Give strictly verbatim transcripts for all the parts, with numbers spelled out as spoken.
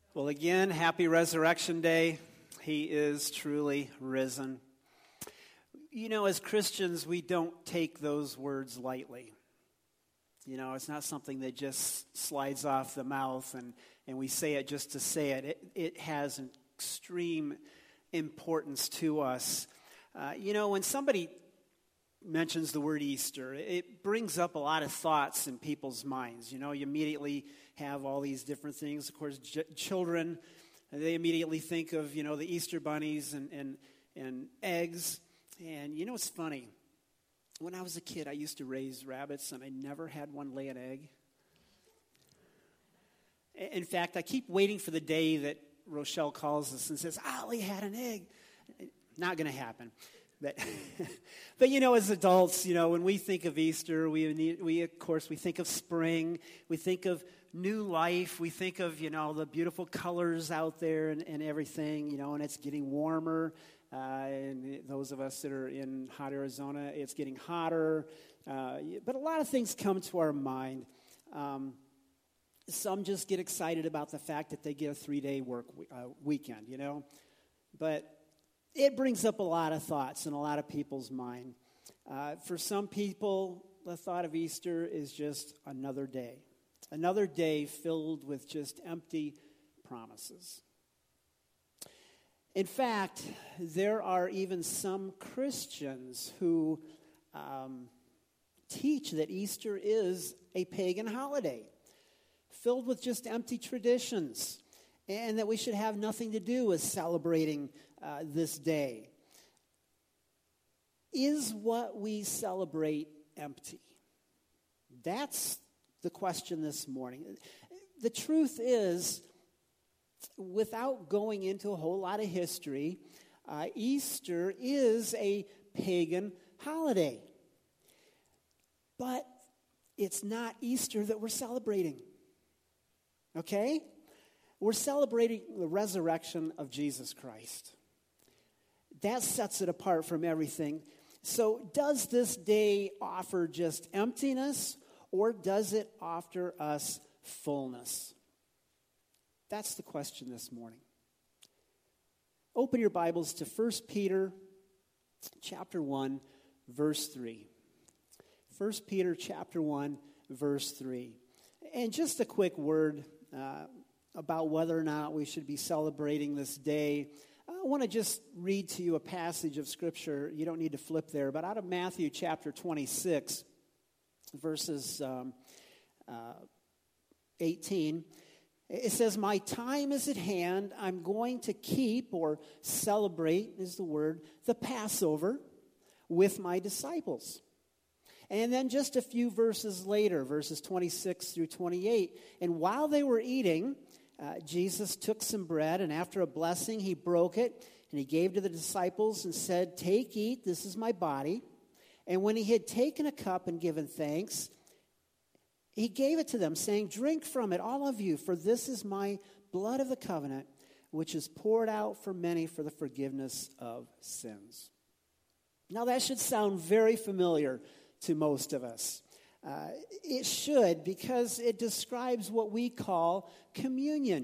Well, again, happy Resurrection Day. He is truly risen. You know, as Christians, we don't take those words lightly. You know, it's not something that just slides off the mouth and, and we say it just to say it. It, it has an extreme importance to us. Uh, you know, when somebody mentions the word Easter, it brings up a lot of thoughts in people's minds. You know, you immediately have all these different things. Of course, j- children, they immediately think of, you know, the Easter bunnies and, and, and eggs. And you know, it's funny. When I was a kid, I used to raise rabbits, and I never had one lay an egg. In fact, I keep waiting for the day that Rochelle calls us and says, Ollie had an egg. Not going to happen. But, but, you know, as adults, you know, when we think of Easter, we, need, we of course, we think of spring. We think of new life. We think of, you know, the beautiful colors out there and, and everything, you know, and it's getting warmer. Uh, and those of us that are in hot Arizona, it's getting hotter. Uh, but a lot of things come to our mind. Um, some just get excited about the fact that they get a three-day work uh, weekend, you know. But it brings up a lot of thoughts in a lot of people's mind. Uh, for some people, the thought of Easter is just another day. Another day filled with just empty promises. In fact, there are even some Christians who um, teach that Easter is a pagan holiday, filled with just empty traditions, and that we should have nothing to do with celebrating uh, this day. Is what we celebrate empty? That's the question this morning. The truth is, without going into a whole lot of history, uh, Easter is a pagan holiday. But it's not Easter that we're celebrating. Okay? We're celebrating the resurrection of Jesus Christ. That sets it apart from everything. So does this day offer just emptiness, or does it offer us fullness? That's the question this morning. Open your Bibles to First Peter chapter one, verse three. First Peter chapter one, verse three. And just a quick word uh, about whether or not we should be celebrating this day. I want to just read to you a passage of Scripture. You don't need to flip there, but out of Matthew chapter twenty-six, verses um, uh, eighteen. It says, my time is at hand. I'm going to keep or celebrate, is the word, the Passover with my disciples. And then just a few verses later, verses twenty-six through twenty-eight, and while they were eating, uh, Jesus took some bread, and after a blessing, he broke it, and he gave to the disciples and said, take, eat, this is my body. And when he had taken a cup and given thanks, he gave it to them, saying, drink from it, all of you, for this is my blood of the covenant, which is poured out for many for the forgiveness of sins. Now that should sound very familiar to most of us. Uh, it should, because it describes what we call communion.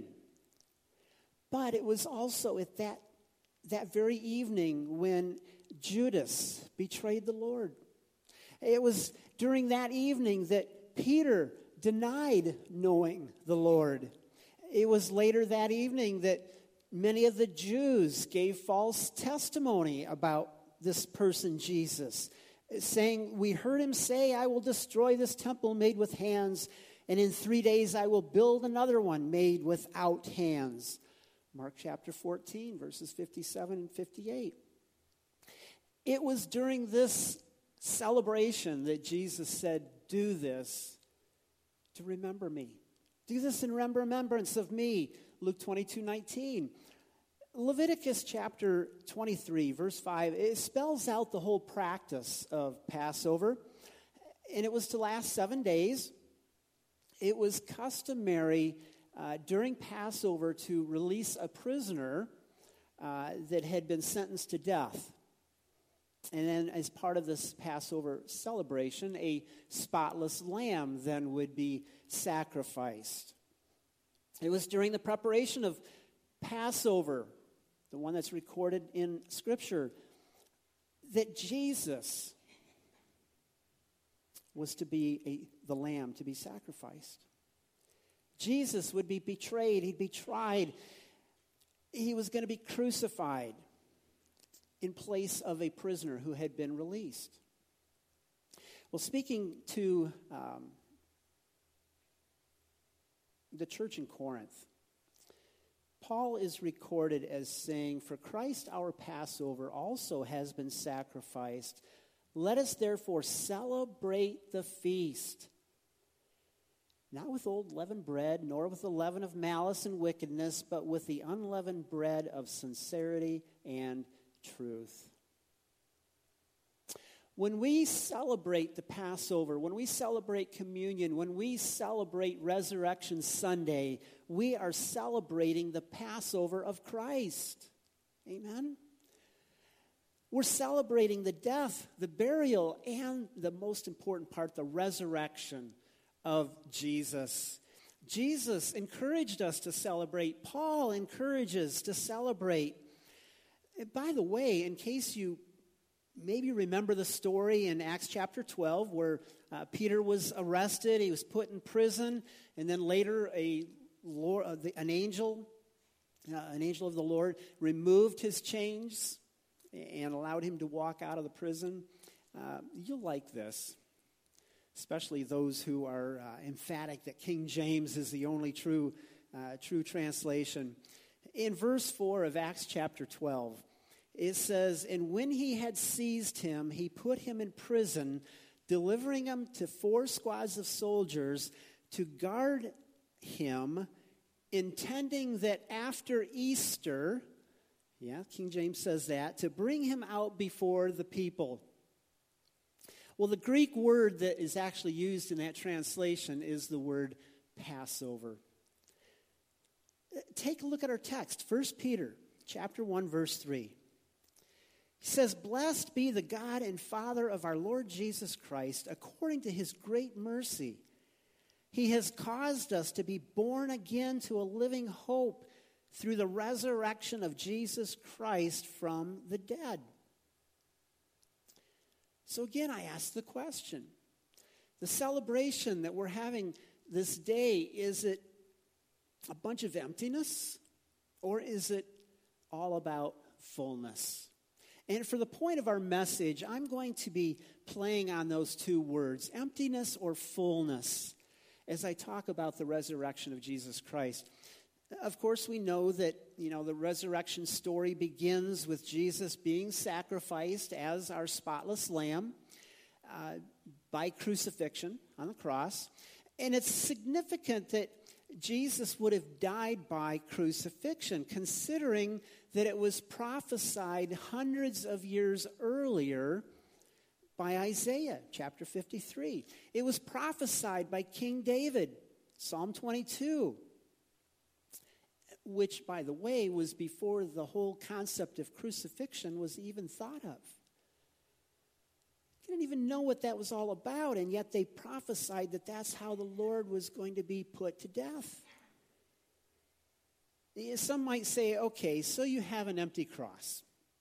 But it was also at that, that very evening when Judas betrayed the Lord. It was during that evening that Peter denied knowing the Lord. It was later that evening that many of the Jews gave false testimony about this person, Jesus, saying, we heard him say, I will destroy this temple made with hands, and in three days I will build another one made without hands. Mark chapter fourteen, verses fifty-seven and fifty-eight. It was during this celebration that Jesus said, do this to remember me. Do this in remembrance of me. Luke twenty-two nineteen. Leviticus chapter twenty-three, verse five, it spells out the whole practice of Passover. And it was to last seven days. It was customary uh, during Passover to release a prisoner uh, that had been sentenced to death. And then as part of this Passover celebration, a spotless lamb then would be sacrificed. It was during the preparation of Passover, the one that's recorded in Scripture, that Jesus was to be a, the lamb to be sacrificed. Jesus would be betrayed. He'd be tried. He was going to be crucified in place of a prisoner who had been released. Well, speaking to um, the church in Corinth, Paul is recorded as saying, "For Christ our Passover also has been sacrificed. Let us therefore celebrate the feast, not with old leavened bread, nor with the leaven of malice and wickedness, but with the unleavened bread of sincerity and truth." When we celebrate the Passover, when we celebrate communion, when we celebrate Resurrection Sunday, we are celebrating the Passover of Christ. Amen? We're celebrating the death, the burial, and the most important part, the resurrection of Jesus. Jesus encouraged us to celebrate. Paul encourages to celebrate. And by the way, in case you maybe remember the story in Acts chapter twelve where uh, Peter was arrested, he was put in prison, and then later a Lord, uh, the, an angel, uh, an angel of the Lord removed his chains and allowed him to walk out of the prison. Uh, you'll like this, especially those who are uh, emphatic that King James is the only true, uh, true translation. In verse four of Acts chapter twelve, it says, "And when he had seized him, he put him in prison, delivering him to four squads of soldiers to guard him, intending that after Easter," yeah, King James says that, "to bring him out before the people." Well, the Greek word that is actually used in that translation is the word Passover. Take a look at our text, First Peter chapter one, verse three. He says, "Blessed be the God and Father of our Lord Jesus Christ, according to his great mercy. He has caused us to be born again to a living hope through the resurrection of Jesus Christ from the dead." So again, I ask the question, the celebration that we're having this day, is it a bunch of emptiness, or is it all about fullness? And for the point of our message, I'm going to be playing on those two words, emptiness or fullness, as I talk about the resurrection of Jesus Christ. Of course, we know that, you know, the resurrection story begins with Jesus being sacrificed as our spotless lamb uh, by crucifixion on the cross. And it's significant that Jesus would have died by crucifixion, considering that it was prophesied hundreds of years earlier by Isaiah chapter fifty-three. It was prophesied by King David, Psalm twenty-two, which, by the way, was before the whole concept of crucifixion was even thought of. They didn't even know what that was all about, and yet they prophesied that that's how the Lord was going to be put to death. Some might say, okay, so you have an empty cross.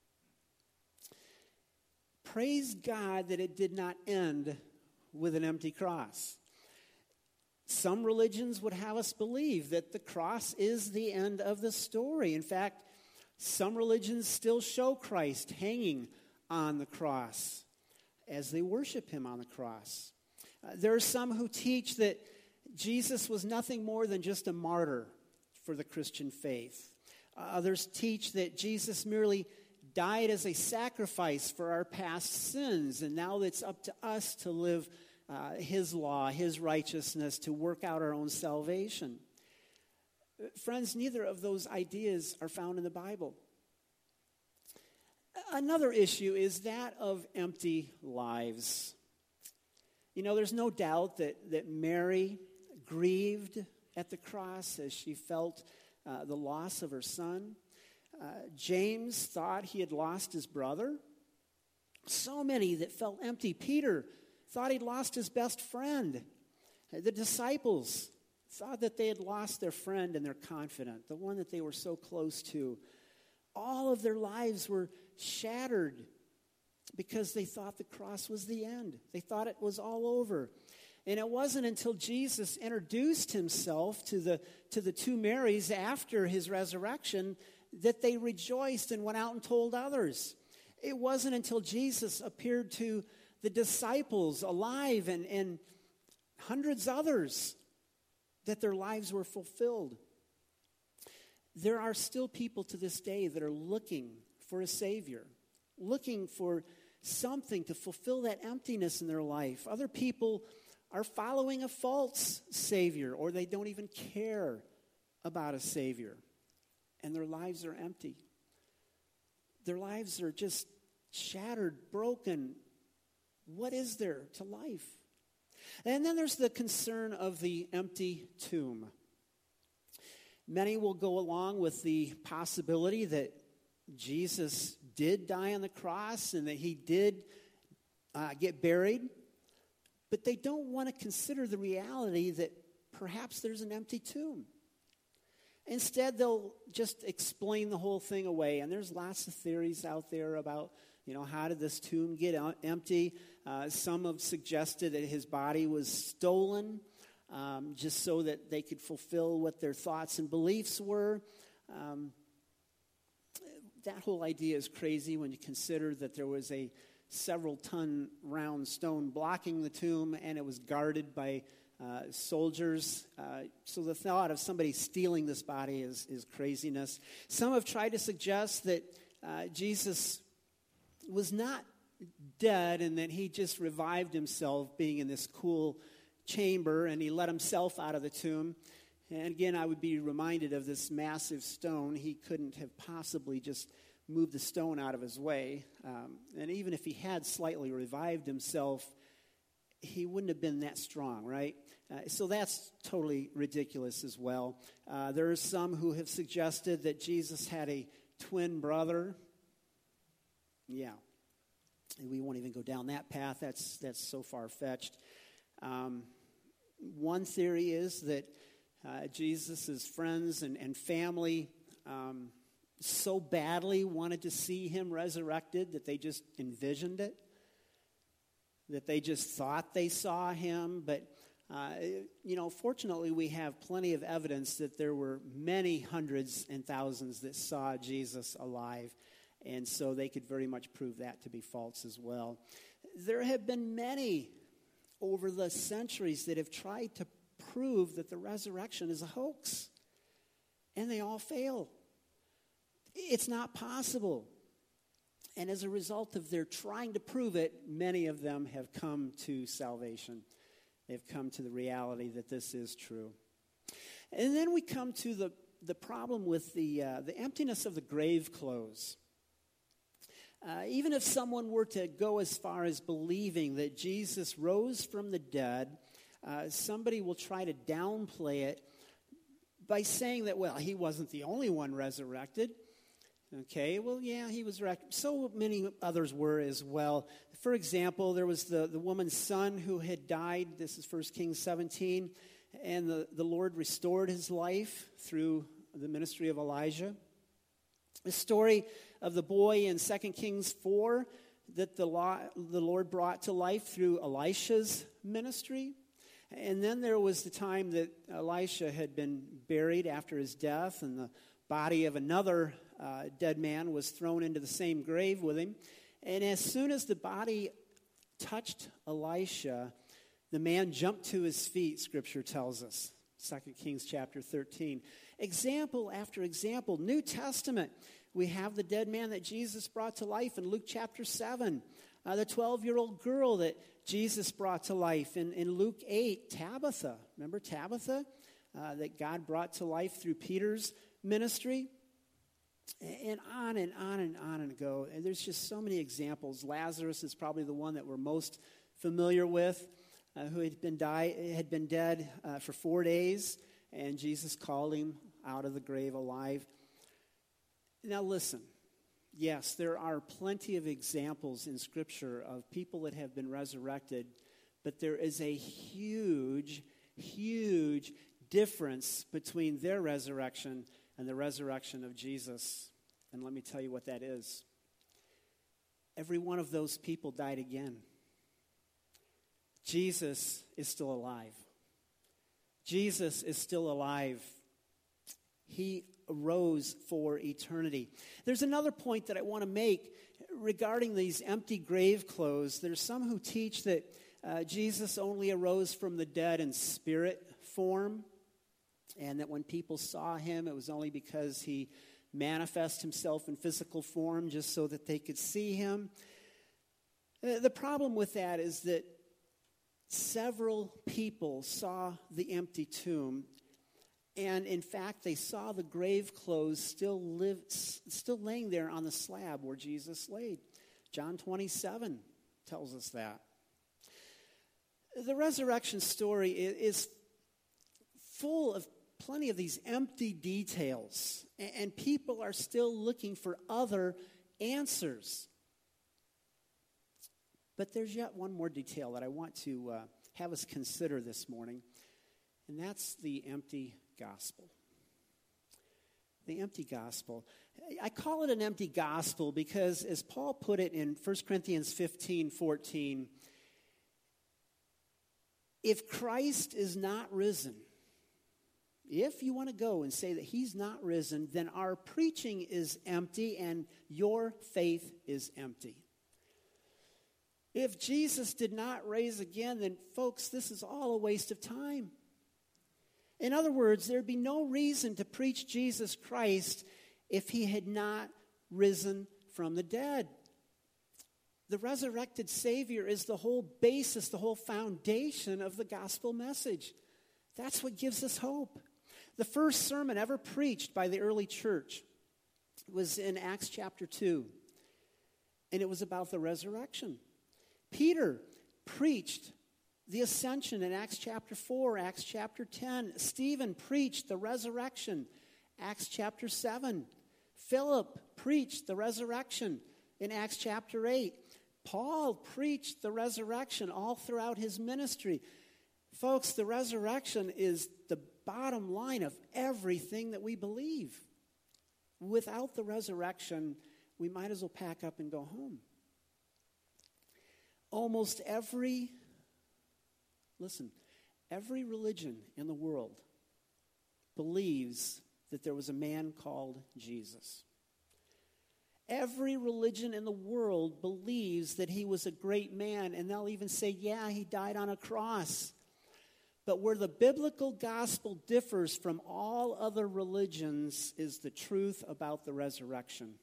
Praise God that it did not end with an empty cross. Some religions would have us believe that the cross is the end of the story. In fact, some religions still show Christ hanging on the cross as they worship him on the cross. Uh, there are some who teach that Jesus was nothing more than just a martyr for the Christian faith. Uh, others teach that Jesus merely died as a sacrifice for our past sins, and now it's up to us to live uh, his law, his righteousness, to work out our own salvation. Uh, friends, neither of those ideas are found in the Bible. Another issue is that of empty lives. You know, there's no doubt that, that Mary grieved at the cross as she felt uh, the loss of her son. Uh, James thought he had lost his brother. So many that felt empty. Peter thought he'd lost his best friend. The disciples thought that they had lost their friend and their confidant, the one that they were so close to. All of their lives were shattered because they thought the cross was the end. They thought it was all over. And it wasn't until Jesus introduced himself to the, to the two Marys after his resurrection that they rejoiced and went out and told others. It wasn't until Jesus appeared to the disciples alive and, and hundreds others that their lives were fulfilled. There are still people to this day that are looking for a Savior, looking for something to fulfill that emptiness in their life. Other people are following a false Savior, or they don't even care about a Savior, and their lives are empty. Their lives are just shattered, broken. What is there to life? And then there's the concern of the empty tomb. Many will go along with the possibility that Jesus did die on the cross and that he did uh, get buried, but they don't want to consider the reality that perhaps there's an empty tomb. Instead, they'll just explain the whole thing away, and there's lots of theories out there about, you know, how did this tomb get empty? Uh, some have suggested that his body was stolen um, just so that they could fulfill what their thoughts and beliefs were. Um, that whole idea is crazy when you consider that there was a several-ton round stone blocking the tomb, and it was guarded by uh, soldiers. Uh, so the thought of somebody stealing this body is, is craziness. Some have tried to suggest that uh, Jesus was not dead and that he just revived himself being in this cool chamber and he let himself out of the tomb. And again, I would be reminded of this massive stone. He couldn't have possibly just moved the stone out of his way. Um, and even if he had slightly revived himself, he wouldn't have been that strong, right? Uh, so that's totally ridiculous as well. Uh, there are some who have suggested that Jesus had a twin brother. Yeah. We won't even go down that path. That's that's so far-fetched. Um, one theory is that uh, Jesus' friends and, and family um, so badly wanted to see him resurrected that they just envisioned it, that they just thought they saw him. But, uh, you know, fortunately, we have plenty of evidence that there were many hundreds and thousands that saw Jesus alive. And so they could very much prove that to be false as well. There have been many over the centuries that have tried to prove that the resurrection is a hoax. And they all fail. It's not possible. And as a result of their trying to prove it, many of them have come to salvation. They've come to the reality that this is true. And then we come to the, the problem with the, uh, the emptiness of the grave clothes. Uh, even if someone were to go as far as believing that Jesus rose from the dead, uh, somebody will try to downplay it by saying that, well, he wasn't the only one resurrected. Okay, well, yeah, he was resurrected. So many others were as well. For example, there was the, the woman's son who had died. This is First Kings seventeen. And the, the Lord restored his life through the ministry of Elijah. The story of the boy in Second Kings four that the, law, the Lord brought to life through Elisha's ministry. And then there was the time that Elisha had been buried after his death, and the body of another uh, dead man was thrown into the same grave with him. And as soon as the body touched Elisha, the man jumped to his feet, Scripture tells us. Second Kings chapter thirteen. Example after example. New Testament, we have the dead man that Jesus brought to life in Luke chapter seven. Uh, the twelve-year-old girl that Jesus brought to life in, in Luke eight. Tabitha, remember Tabitha? Uh, that God brought to life through Peter's ministry. And on and on and on and go. And there's just so many examples. Lazarus is probably the one that we're most familiar with. Uh, who had been die, had been dead uh, for four days, and Jesus called him out of the grave alive. Now listen, yes, there are plenty of examples in Scripture of people that have been resurrected, but there is a huge, huge difference between their resurrection and the resurrection of Jesus. And let me tell you what that is. Every one of those people died again. Jesus is still alive. Jesus is still alive. He arose for eternity. There's another point that I want to make regarding these empty grave clothes. There's some who teach that uh, Jesus only arose from the dead in spirit form, and that when people saw him, it was only because he manifest himself in physical form just so that they could see him. Uh, the problem with that is that several people saw the empty tomb, and in fact, they saw the grave clothes still live, still laying there on the slab where Jesus laid. John twenty-seven tells us that. The resurrection story is full of plenty of these empty details, and people are still looking for other answers. But there's yet one more detail that I want to uh, have us consider this morning, and that's the empty gospel. The empty gospel. I call it an empty gospel because, as Paul put it in First Corinthians fifteen fourteen, if Christ is not risen, if you want to go and say that he's not risen, then our preaching is empty and your faith is empty. If Jesus did not raise again, then folks, this is all a waste of time. In other words, there'd be no reason to preach Jesus Christ if he had not risen from the dead. The resurrected Savior is the whole basis, the whole foundation of the gospel message. That's what gives us hope. The first sermon ever preached by the early church was in Acts chapter two, and it was about the resurrection. Peter preached the ascension in Acts chapter four, Acts chapter ten. Stephen preached the resurrection, Acts chapter seven. Philip preached the resurrection in Acts chapter eight. Paul preached the resurrection all throughout his ministry. Folks, the resurrection is the bottom line of everything that we believe. Without the resurrection, we might as well pack up and go home. Almost every, listen, every religion in the world believes that there was a man called Jesus. Every religion in the world believes that he was a great man, and they'll even say, yeah, he died on a cross. But where the biblical gospel differs from all other religions is the truth about the resurrection.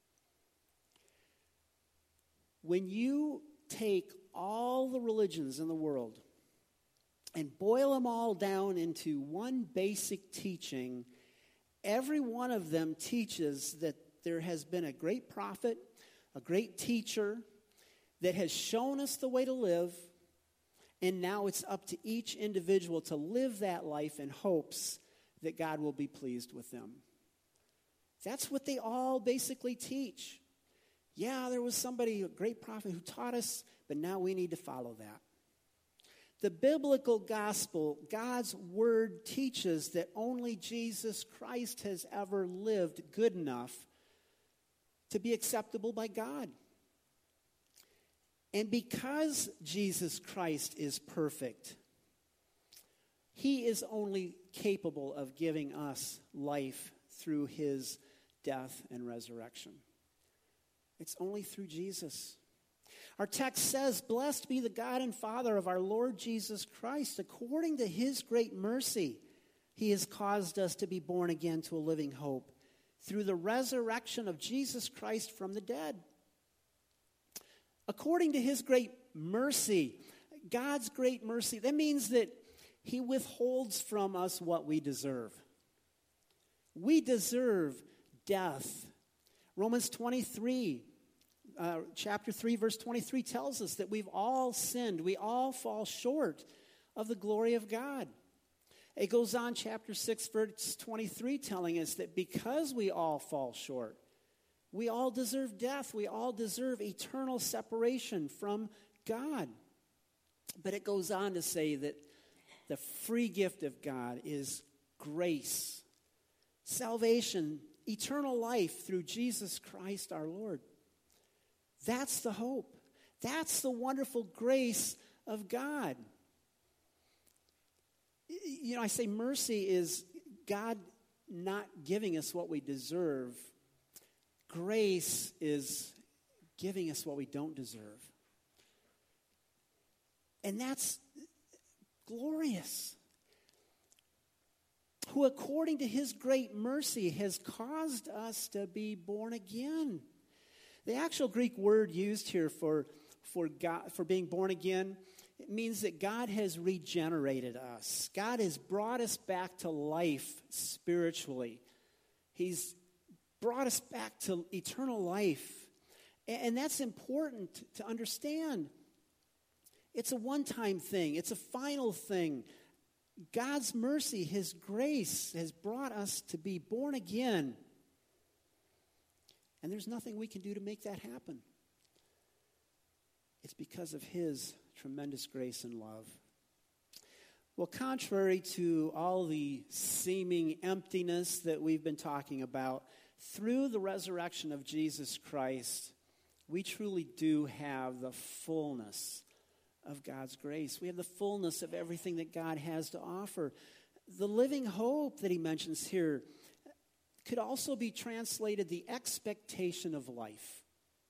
When you take all the religions in the world and boil them all down into one basic teaching, every one of them teaches that there has been a great prophet, a great teacher that has shown us the way to live, and now it's up to each individual to live that life in hopes that God will be pleased with them. That's what they all basically teach. Yeah, there was somebody, a great prophet who taught us, but now we need to follow that. The biblical gospel, God's word, teaches that only Jesus Christ has ever lived good enough to be acceptable by God. And because Jesus Christ is perfect, he is only capable of giving us life through his death and resurrection. It's only through Jesus. Our text says, "Blessed be the God and Father of our Lord Jesus Christ. According to his great mercy, he has caused us to be born again to a living hope through the resurrection of Jesus Christ from the dead." According to his great mercy, God's great mercy, that means that he withholds from us what we deserve. We deserve death. Romans twenty-three, uh, chapter three, verse twenty-three tells us that we've all sinned. We all fall short of the glory of God. It goes on, chapter six, verse twenty-three, telling us that because we all fall short, we all deserve death. We all deserve eternal separation from God. But it goes on to say that the free gift of God is grace, salvation, eternal life through Jesus Christ our Lord. That's the hope. That's the wonderful grace of God. You know, I say mercy is God not giving us what we deserve. Grace is giving us what we don't deserve. And that's glorious. Who, according to his great mercy, has caused us to be born again. The actual Greek word used here for, for, God, for being born again, it means that God has regenerated us. God has brought us back to life spiritually. He's brought us back to eternal life. And that's important to understand. It's a one-time thing. It's a final thing. God's mercy, his grace, has brought us to be born again. And there's nothing we can do to make that happen. It's because of his tremendous grace and love. Well, contrary to all the seeming emptiness that we've been talking about, through the resurrection of Jesus Christ, we truly do have the fullness of God's grace. We have the fullness of everything that God has to offer. The living hope that he mentions here could also be translated the expectation of life.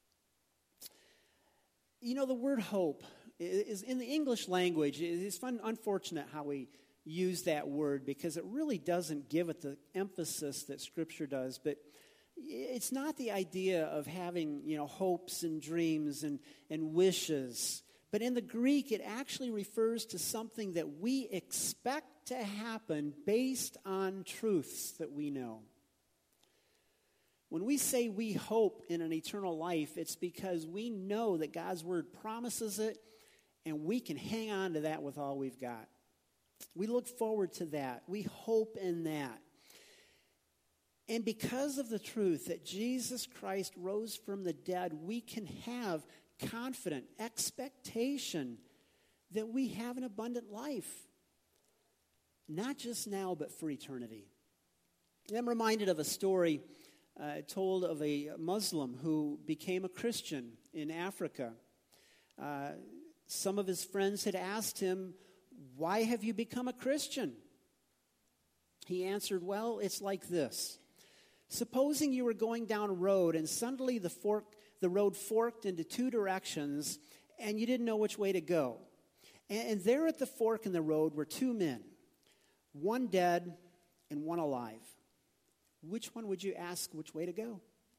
You know, the word hope is in the English language. It's fun, unfortunate how we use that word because it really doesn't give it the emphasis that Scripture does. But it's not the idea of having, you know, hopes and dreams and, and wishes. But in the Greek, it actually refers to something that we expect to happen based on truths that we know. When we say we hope in an eternal life, it's because we know that God's word promises it, and we can hang on to that with all we've got. We look forward to that. We hope in that. And because of the truth that Jesus Christ rose from the dead, we can have confident expectation that we have an abundant life. Not just now, but for eternity. I'm reminded of a story uh, told of a Muslim who became a Christian in Africa. Uh, some of his friends had asked him, "Why have you become a Christian?" He answered, "Well, it's like this. Supposing you were going down a road and suddenly the fork, the road forked into two directions and you didn't know which way to go. And, and there at the fork in the road were two men, one dead and one alive. Which one would you ask which way to go?"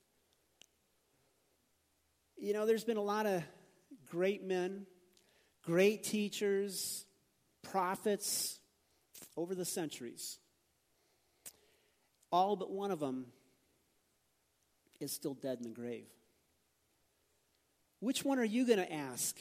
You know, there's been a lot of great men, great teachers, prophets over the centuries. All but one of them is still dead in the grave. Which one are you going to ask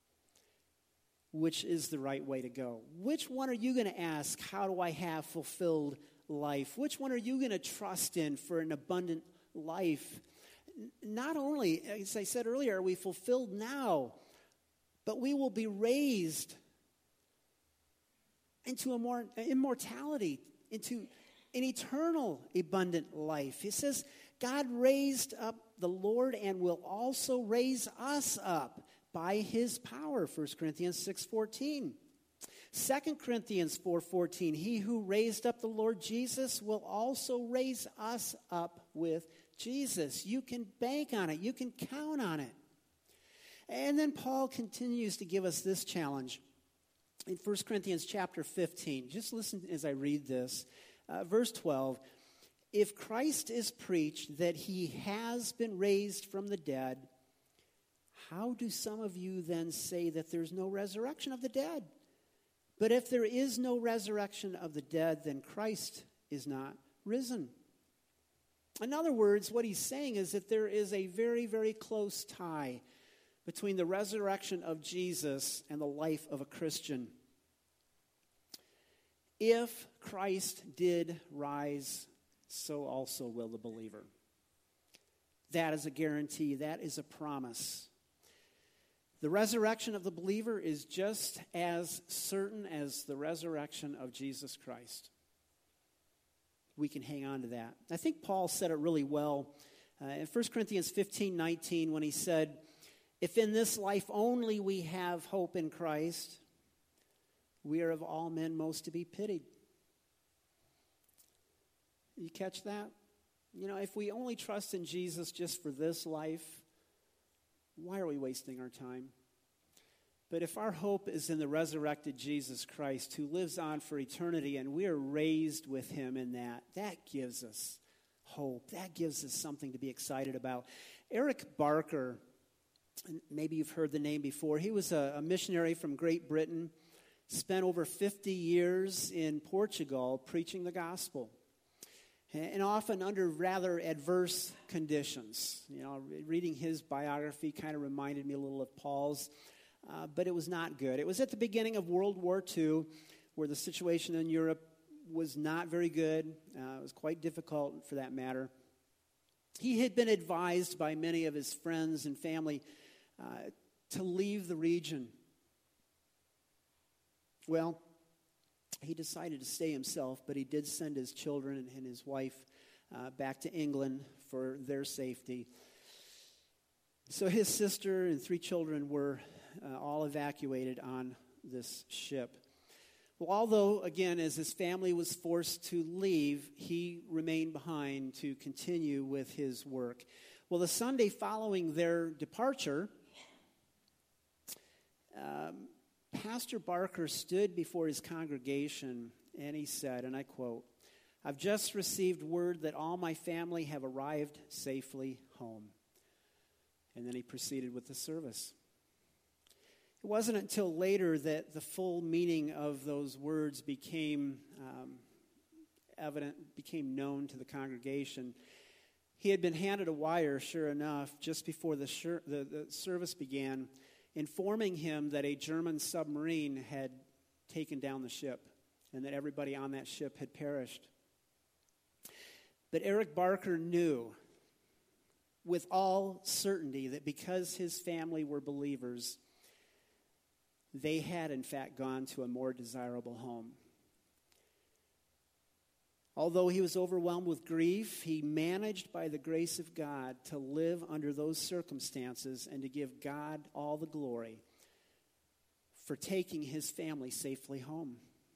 which is the right way to go? Which one are you going to ask, how do I have fulfilled life? Which one are you going to trust in for an abundant life? Not only, as I said earlier, are we fulfilled now, but we will be raised into a more immortality, into an eternal abundant life. It says, God raised up the Lord and will also raise us up by his power, First Corinthians six fourteen. Second Corinthians four fourteen, he who raised up the Lord Jesus will also raise us up with Jesus. You can bank on it. You can count on it. And then Paul continues to give us this challenge in First Corinthians chapter fifteen. Just listen as I read this. Uh, verse twelve, if Christ is preached that he has been raised from the dead, how do some of you then say that there's no resurrection of the dead? But if there is no resurrection of the dead, then Christ is not risen. In other words, what he's saying is that there is a very, very close tie between the resurrection of Jesus and the life of a Christian. If Christ did rise, so also will the believer. That is a guarantee. That is a promise. The resurrection of the believer is just as certain as the resurrection of Jesus Christ. We can hang on to that. I think Paul said it really well uh, in First Corinthians fifteen nineteen when he said, "If in this life only we have hope in Christ, we are of all men most to be pitied." You catch that? You know, if we only trust in Jesus just for this life, why are we wasting our time? But if our hope is in the resurrected Jesus Christ who lives on for eternity and we are raised with him in that, that gives us hope. That gives us something to be excited about. Eric Barker, maybe you've heard the name before, he was a, a missionary from Great Britain, spent over fifty years in Portugal preaching the gospel. And often under rather adverse conditions. You know, reading his biography kind of reminded me a little of Paul's, uh, but it was not good. It was at the beginning of World War Two, where the situation in Europe was not very good. Uh, it was quite difficult, for that matter. He had been advised by many of his friends and family uh, to leave the region. Well, he decided to stay himself, but he did send his children and, and his wife uh, back to England for their safety. So his sister and three children were uh, all evacuated on this ship. Well, although, again, as his family was forced to leave, he remained behind to continue with his work. Well, the Sunday following their departure, um, Pastor Barker stood before his congregation and he said, and I quote, "I've just received word that all my family have arrived safely home." And then he proceeded with the service. It wasn't until later that the full meaning of those words became um, evident, became known to the congregation. He had been handed a wire, sure enough, just before the, shir- the, the service began, informing him that a German submarine had taken down the ship and that everybody on that ship had perished. But Eric Barker knew with all certainty that because his family were believers, they had in fact gone to a more desirable home. Although he was overwhelmed with grief, he managed by the grace of God to live under those circumstances and to give God all the glory for taking his family safely home.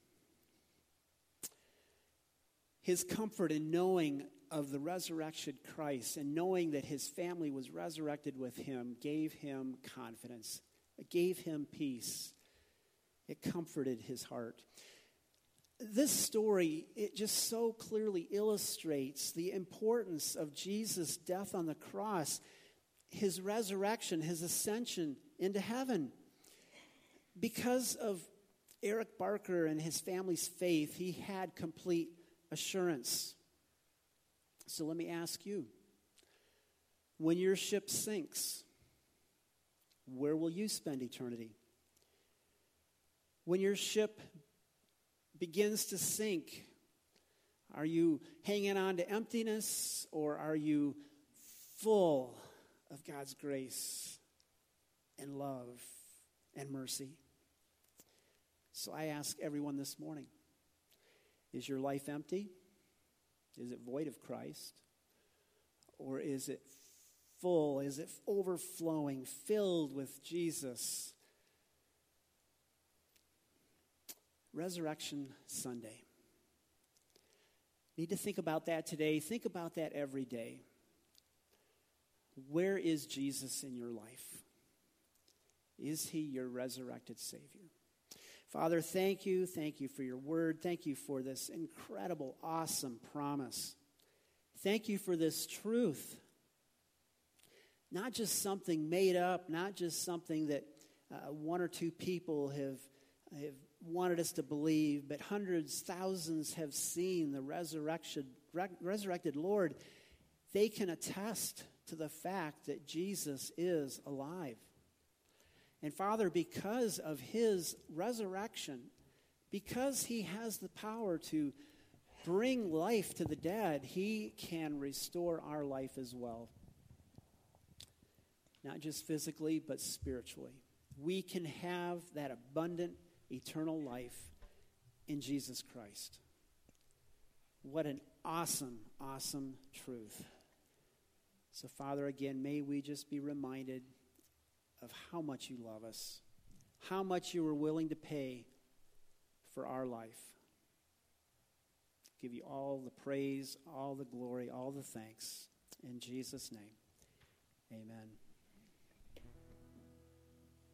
His comfort in knowing of the resurrection Christ and knowing that his family was resurrected with him gave him confidence. It gave him peace. It comforted his heart. This story, it just so clearly illustrates the importance of Jesus' death on the cross, his resurrection, his ascension into heaven. Because of Eric Barker and his family's faith, he had complete assurance. So let me ask you, when your ship sinks, where will you spend eternity? When your ship begins to sink, are you hanging on to emptiness or are you full of God's grace and love and mercy? So I ask everyone this morning, is your life empty? Is it void of Christ? Or is it full? Is it overflowing, filled with Jesus? Resurrection Sunday. Need to think about that today. Think about that every day. Where is Jesus in your life? Is he your resurrected Savior? Father, thank you. Thank you for your word. Thank you for this incredible, awesome promise. Thank you for this truth. Not just something made up, not just something that uh, one or two people have, have wanted us to believe, but hundreds, thousands have seen the resurrection, re- resurrected Lord. They can attest to the fact that Jesus is alive. And Father, because of his resurrection, because he has the power to bring life to the dead, he can restore our life as well. Not just physically, but spiritually. we can have that abundant, eternal life in Jesus Christ. What an awesome, awesome truth. So, Father, again, may we just be reminded of how much you love us, how much you were willing to pay for our life. Give you all the praise, all the glory, all the thanks. In Jesus' name, amen.